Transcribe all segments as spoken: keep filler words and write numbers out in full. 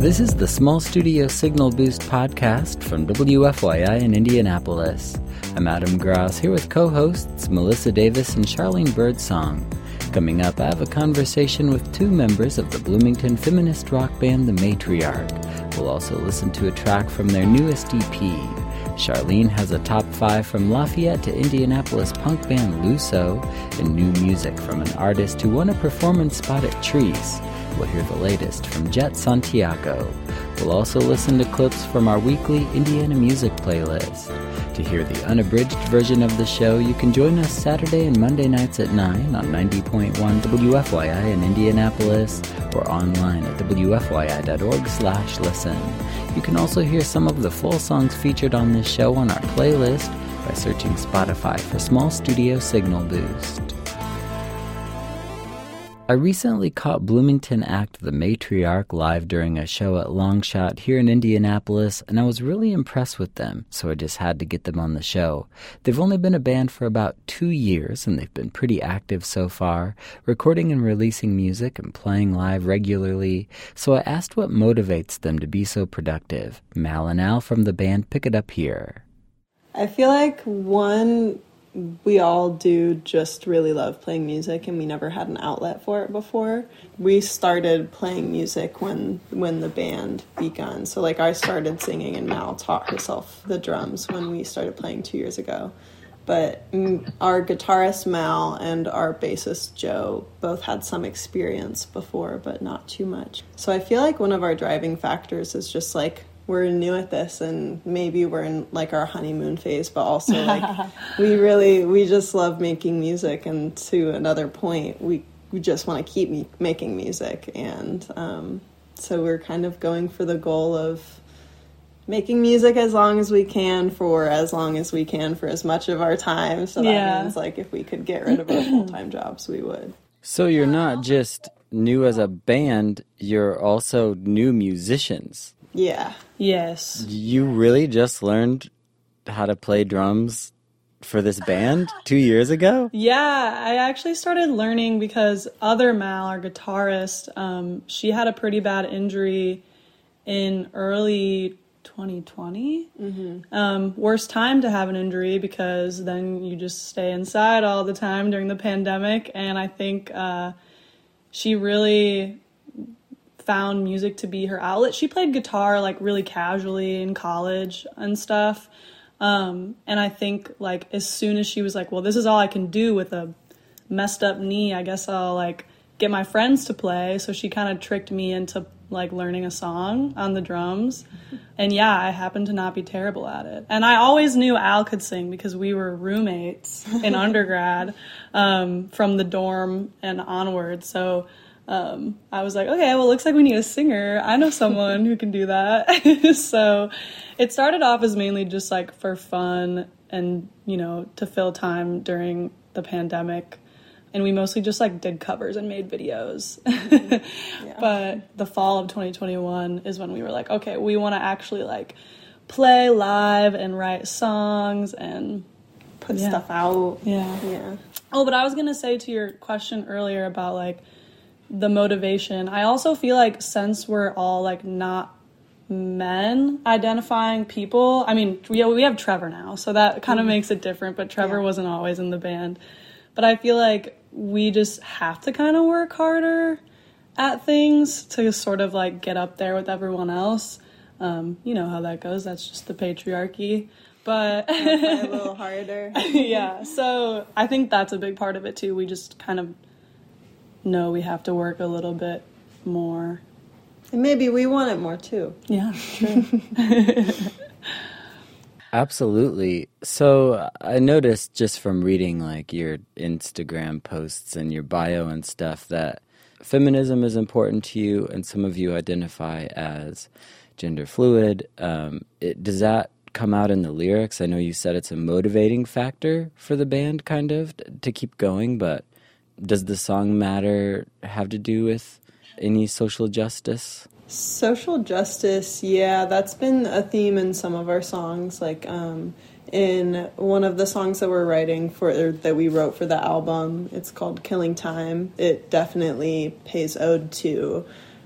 This is the Small Studio Signal Boost podcast from W F Y I in Indianapolis. I'm Adam Gross here with co-hosts Melissa Davis and Charlene Birdsong. Coming up, I have a conversation with two members of the Bloomington feminist rock band The Matriarch. We'll also listen to a track from their newest E P. Charlene has a top five from Lafayette to Indianapolis punk band Luso, and new music from an artist who won a performance spot at Trees. We'll hear the latest from Jet Santiago. We'll also listen to clips from our weekly Indiana music playlist. To hear the unabridged version of the show, you can join us Saturday and Monday nights at nine on ninety point one W F Y I in Indianapolis or online at W F Y I dot org slash listen. You can also hear some of the full songs featured on this show on our playlist by searching Spotify for Small Studio Signal Boost. I recently caught Bloomington act The Matriarch live during a show at Longshot here in Indianapolis, and I was really impressed with them, so I just had to get them on the show. They've only been a band for about two years, and they've been pretty active so far, recording and releasing music and playing live regularly, so I asked what motivates them to be so productive. Mal and Al from the band pick it up here. I feel like, one, we all do just really love playing music, and we never had an outlet for it before. We started playing music when when the band begun. So, like, I started singing, and Mal taught herself the drums when we started playing two years ago. But our guitarist, Mal, and our bassist, Joe, both had some experience before, but not too much. So I feel like one of our driving factors is just, like, we're new at this, and maybe we're in like our honeymoon phase, but also like we really we just love making music, and to another point we we just want to keep me- making music, and um so we're kind of going for the goal of making music as long as we can for as long as we can for as much of our time. So that yeah. means like if we could get rid of our full-time jobs, we would. So you're not just new as a band, you're also new musicians. Yeah. Yes. You really just learned how to play drums for this band two years ago? Yeah, I actually started learning because other Mal, our guitarist, um, she had a pretty bad injury in early twenty twenty. Mm-hmm. Um, worst time to have an injury because then you just stay inside all the time during the pandemic. And I think uh, she really found music to be her outlet. She played guitar like really casually in college and stuff. Um, and I think like as soon as she was like, well, this is all I can do with a messed up knee, I guess I'll like get my friends to play. So she kind of tricked me into like learning a song on the drums. And yeah, I happened to not be terrible at it. And I always knew Al could sing because we were roommates in undergrad um, from the dorm and onward. So Um, I was like, okay, well, it looks like we need a singer. I know someone who can do that. So it started off as mainly just like for fun and, you know, to fill time during the pandemic. And we mostly just like did covers and made videos. Yeah. But the fall of twenty twenty-one is when we were like, okay, we want to actually like play live and write songs and put yeah. stuff out. Yeah. Yeah. Oh, but I was going to say to your question earlier about like the motivation, I also feel like since we're all like not men identifying people, I mean, we, we have Trevor now, so that kind of mm-hmm. makes it different, but Trevor yeah. wasn't always in the band. But I feel like we just have to kind of work harder at things to sort of like get up there with everyone else. Um, you know how that goes, that's just the patriarchy. But play a little harder. Yeah, so I think that's a big part of it too. We just kind of know we have to work a little bit more. And maybe we want it more too. Yeah, true. Absolutely. So I noticed just from reading like your Instagram posts and your bio and stuff that feminism is important to you, and some of you identify as gender fluid. Um, it, does that come out in the lyrics? I know you said it's a motivating factor for the band kind of to keep going, but does the song matter have to do with any social justice? Social justice, yeah, that's been a theme in some of our songs. Like um, in one of the songs that we're writing for, or that we wrote for the album, it's called Killing Time. It definitely pays ode to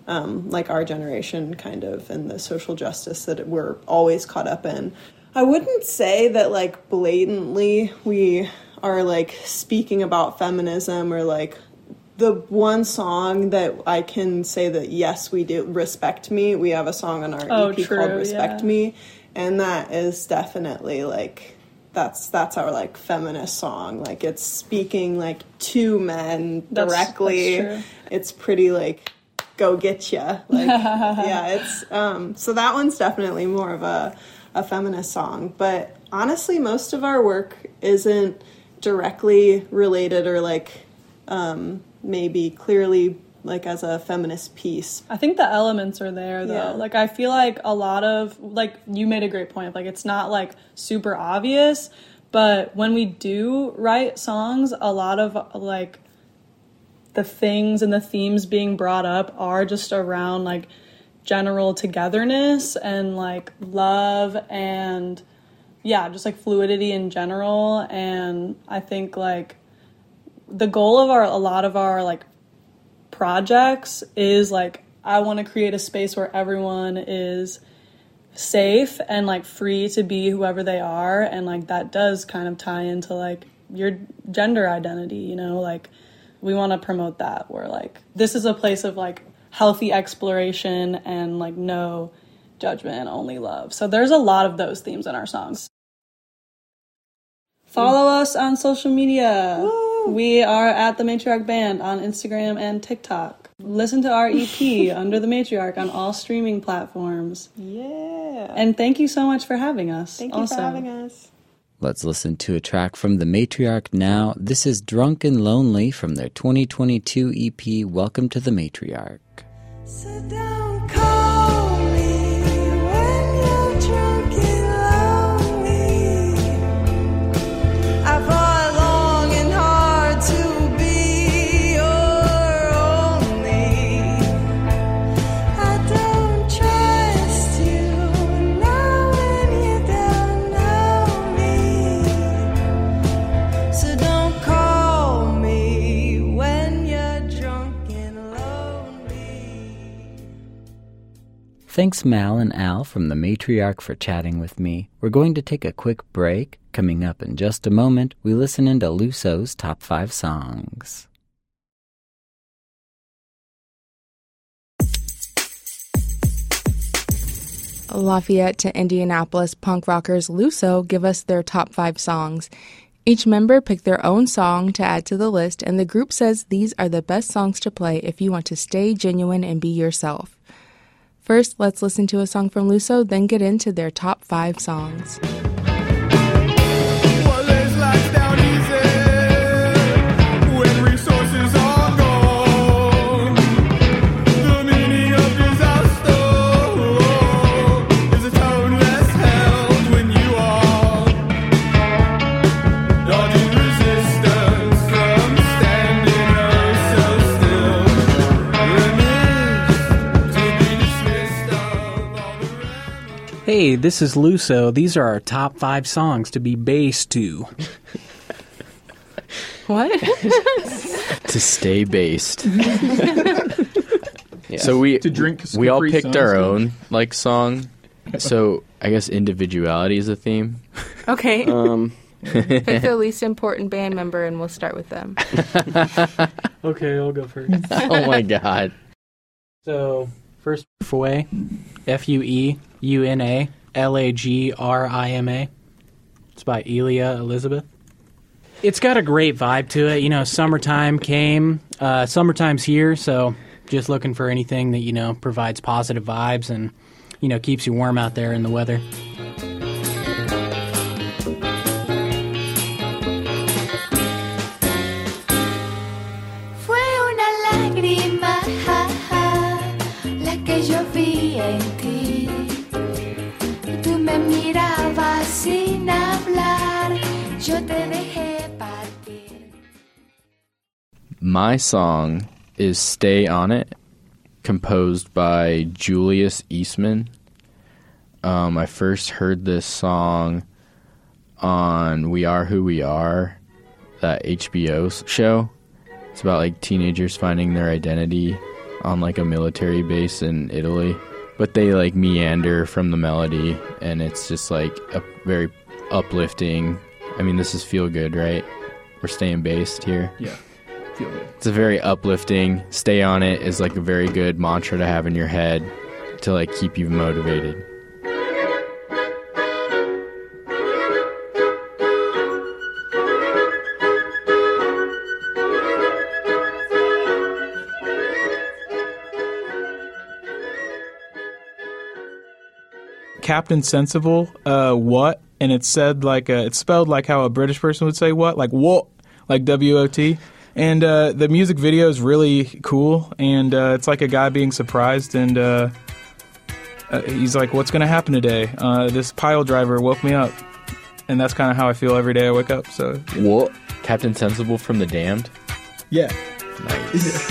um, like our generation kind of, and the social justice that we're always caught up in. I wouldn't say that like blatantly we are like speaking about feminism, or like the one song that I can say that yes we do, Respect Me. We have a song on our oh, E P true, called Respect yeah. Me, and that is definitely like that's that's our like feminist song. Like it's speaking like to men directly. That's, that's true. It's pretty like go get ya. Like yeah, it's um so that one's definitely more of a a feminist song. But honestly, most of our work isn't directly related or like um maybe clearly like as a feminist piece. I think the elements are there though. Yeah. Like I feel like a lot of, like you made a great point, like it's not like super obvious, but when we do write songs, a lot of like the things and the themes being brought up are just around like general togetherness and like love and yeah, just like fluidity in general. And I think like the goal of our a lot of our like projects is like I want to create a space where everyone is safe and like free to be whoever they are, and like that does kind of tie into like your gender identity, you know, like we want to promote that where like this is a place of like healthy exploration and like no judgment, only love. So there's a lot of those themes in our songs. Follow us on social media. Woo! We are at The Matriarch Band on Instagram and TikTok. Listen to our E P Under the Matriarch on all streaming platforms. Yeah. And thank you so much for having us. Thank you also. for having us. Let's listen to a track from The Matriarch now. This is Drunk and Lonely from their twenty twenty-two E P, Welcome to the Matriarch. So don't call me when you're drunk and lonely. I fought long and hard to be your only. I don't trust you now when you don't know me. So don't call me when you're drunk and lonely. Thanks Mal and Al from The Matriarch for chatting with me. We're going to take a quick break. Coming up in just a moment, we listen into Luso's top five songs. Lafayette to Indianapolis punk rockers Luso give us their top five songs. Each member picked their own song to add to the list, and the group says these are the best songs to play if you want to stay genuine and be yourself. First, let's listen to a song from Luso, then get into their top five songs. What lives life down easy when resources are gone? The meaning of disaster is a tone less held when you are dodging resistance from standing oh so still. Remiss to be dismissed of all the remedies. Hey, this is Luso. These are our top five songs to be bass to. What? To stay based. So we To drink we all Capri picked Suns, our yeah. own like song. So I guess individuality is a theme. Okay. Um, Pick the least important band member, and we'll start with them. Okay, I'll go first. Oh my god. So, first, Fué, F U E U N A L A G R I M A. It's by Elia Elizabeth. It's got a great vibe to it. You know, summertime came. Uh, summertime's here, so just looking for anything that, you know, provides positive vibes and, you know, keeps you warm out there in the weather. Fue una lágrima, ja, ja, la que yo vi en ti. Tú me mirabas sin hablar, yo te dejé partir. My song is Stay On It, composed by Julius Eastman. Um, I first heard this song on We Are Who We Are, that H B O show. It's about like teenagers finding their identity on like a military base in Italy. But they like meander from the melody, and it's just like a very uplifting. I mean, this is Feel Good, right? We're staying based here. Yeah, Feel Good. It's a very uplifting. Stay on it is like a very good mantra to have in your head to like keep you motivated. Captain Sensible, uh, what? And it said like, uh, it's spelled like how a British person would say what, like what, like W O T. And uh, the music video is really cool, and uh, it's like a guy being surprised, and uh, uh, he's like, what's going to happen today? Uh, this pile driver woke me up. And that's kind of how I feel every day I wake up. So What? Captain Sensible from The Damned? yeah. Nice.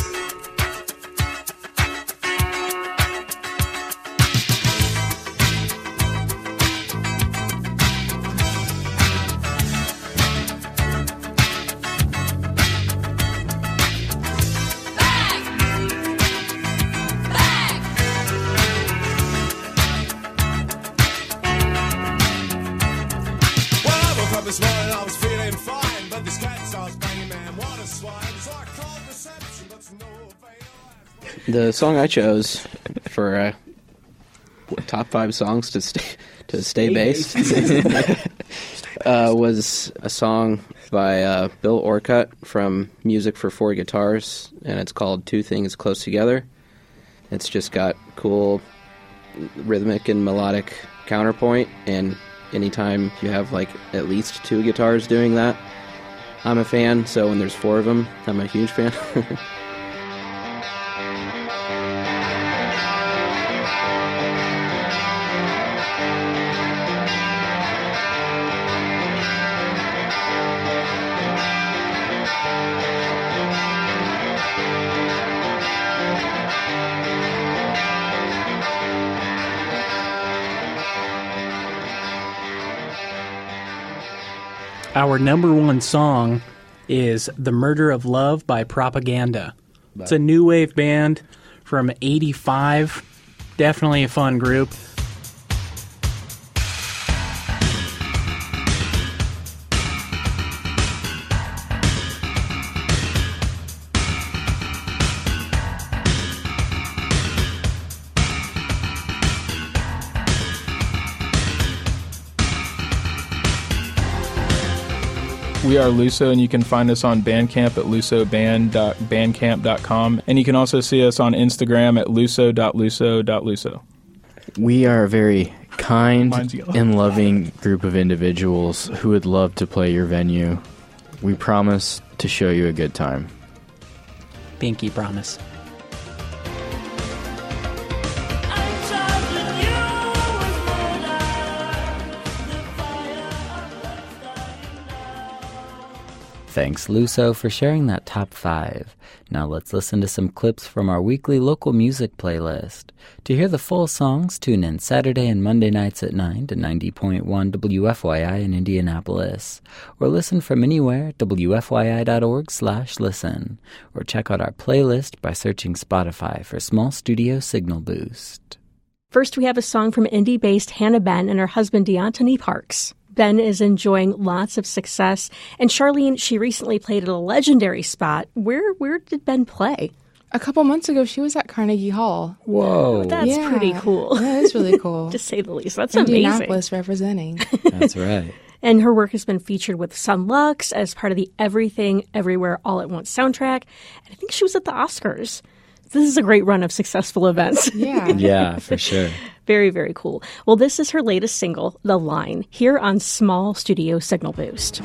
Well, I woke up this morning, I was feeling fine, but this cat starts banging, man, what a swine. So I called reception, but to no avail. The song I chose for uh, top five songs to stay to stay based uh, was a song by uh, Bill Orcutt from Music for Four Guitars, and it's called Two Things Close Together. It's just got cool rhythmic and melodic counterpoint, and anytime you have like at least two guitars doing that, I'm a fan. So when there's four of them, I'm a huge fan. Our number one song is The Murder of Love by Propaganda. It's a new wave band from eighty-five. Definitely a fun group. We are Luso, and you can find us on Bandcamp at luso band dot bandcamp dot com. And you can also see us on Instagram at luso dot luso dot luso. We are a very kind Mine's yellow. and loving group of individuals who would love to play your venue. We promise to show you a good time. Pinky promise. Thanks, Luso, for sharing that top five. Now let's listen to some clips from our weekly local music playlist. To hear the full songs, tune in Saturday and Monday nights at nine to ninety point one W F Y I in Indianapolis. Or listen from anywhere at W F Y I dot org slash listen. Or check out our playlist by searching Spotify for Small Studio Signal Boost. First, we have a song from indie-based Hannah Ben and her husband Deontay Parks. Ben is enjoying lots of success. And Charlene, she recently played at a legendary spot. Where where did Ben play? A couple months ago, she was at Carnegie Hall. Whoa. That's Yeah. pretty cool. That is really cool. To say the least. That's amazing. Indianapolis representing. That's right. And her work has been featured with Sun Lux as part of the Everything, Everywhere, All at Once soundtrack. And I think she was at the Oscars. This is a great run of successful events. Yeah. Yeah, for sure. Very, very cool. Well, this is her latest single, The Line, here on Small Studio Signal Boost.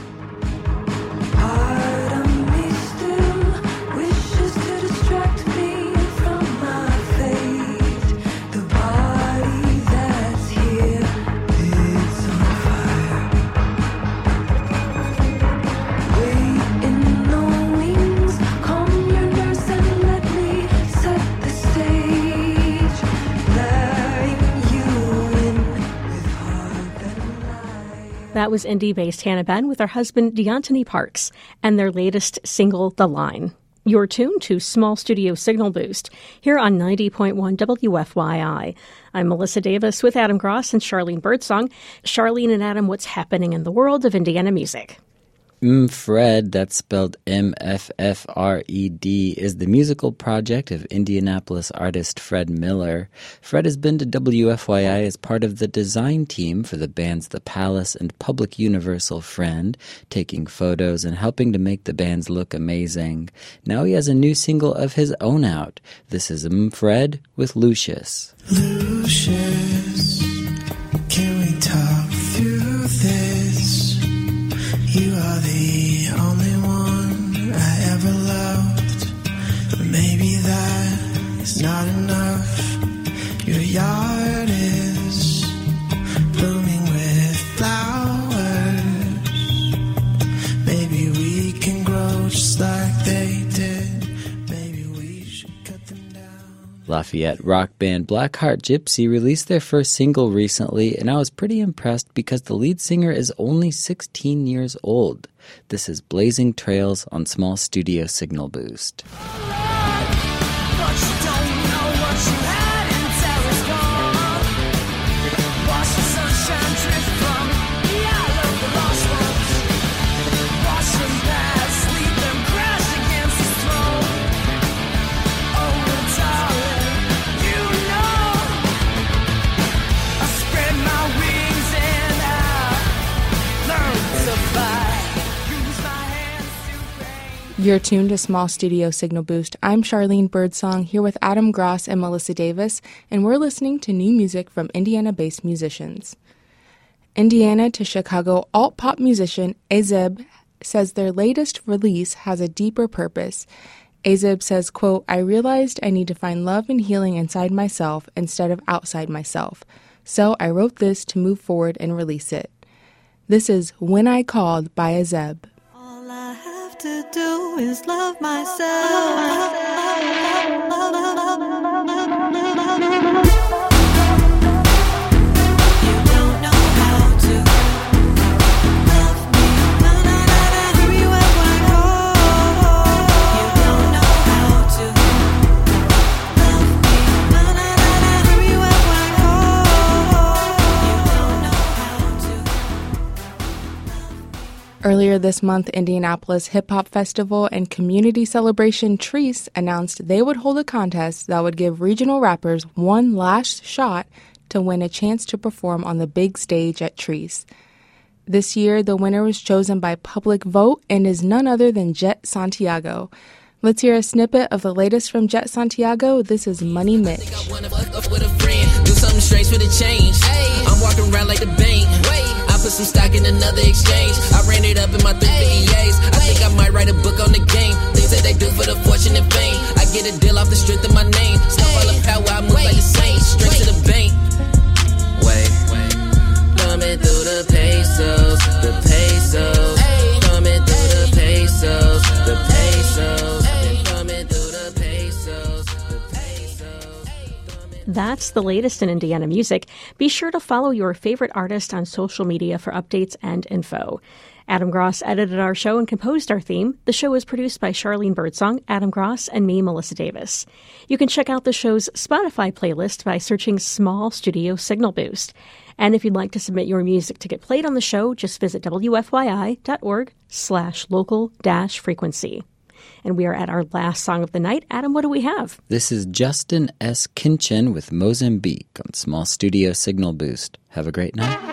That was indie-based Hannah Ben with her husband Deontay Parks and their latest single, The Line. You're tuned to Small Studio Signal Boost here on ninety point one W F Y I. I'm Melissa Davis with Adam Gross and Charlene Birdsong. Charlene and Adam, what's happening in the world of Indiana music? Mfred, that's spelled M F F R E D, is the musical project of Indianapolis artist Fred Miller. Fred has been to W F Y I as part of the design team for the bands The Palace and Public Universal Friend, taking photos and helping to make the bands look amazing. Now he has a new single of his own out. This is Mfred with Lucius. Lucius, can we talk through this? You are the only one I ever loved. But maybe that is not enough. Your yard is blooming with flowers. Maybe we can grow just like they did. Maybe we should cut them down. Lafayette rock band Blackheart Gypsy released their first single recently, and I was pretty impressed because the lead singer is only sixteen years old. This is Blazing Trails on Small Studio Signal Boost. You're tuned to Small Studio Signal Boost. I'm Charlene Birdsong here with Adam Gross and Melissa Davis, and we're listening to new music from Indiana-based musicians. Indiana to Chicago alt-pop musician Azeb says their latest release has a deeper purpose. Azeb says, quote, I realized I need to find love and healing inside myself instead of outside myself. So I wrote this to move forward and release it. This is When I Called by Azeb. To do is love myself. Earlier this month, Indianapolis Hip-Hop Festival and community celebration Treese announced they would hold a contest that would give regional rappers one last shot to win a chance to perform on the big stage at Treese. This year, the winner was chosen by public vote and is none other than Jet Santiago. Let's hear a snippet of the latest from Jet Santiago. This is Money Mitch. Do something strange for the change. I'm walking around like the bank. I put some stock in another exchange. I ran it up in my three fifty-eights. I think I might write a book on the game. Things that they do for the fortune and fame. I get a deal off the strength of my name. Stuff all the power, I move like the Saints. Straight to the bank. Wait, coming through the pesos, the pesos. Coming through the pesos, the pesos. Coming through the pesos, the pesos. That's the latest in Indiana music. Be sure to follow your favorite artist on social media for updates and info. Adam Gross edited our show and composed our theme. The show is produced by Charlene Birdsong, Adam Gross, and me, Melissa Davis. You can check out the show's Spotify playlist by searching Small Studio Signal Boost. And if you'd like to submit your music to get played on the show, just visit W F Y I dot org slash local dash frequency. And we are at our last song of the night. Adam, what do we have? This is Justin S. Kinchin with Mozambique on Small Studio Signal Boost. Have a great night.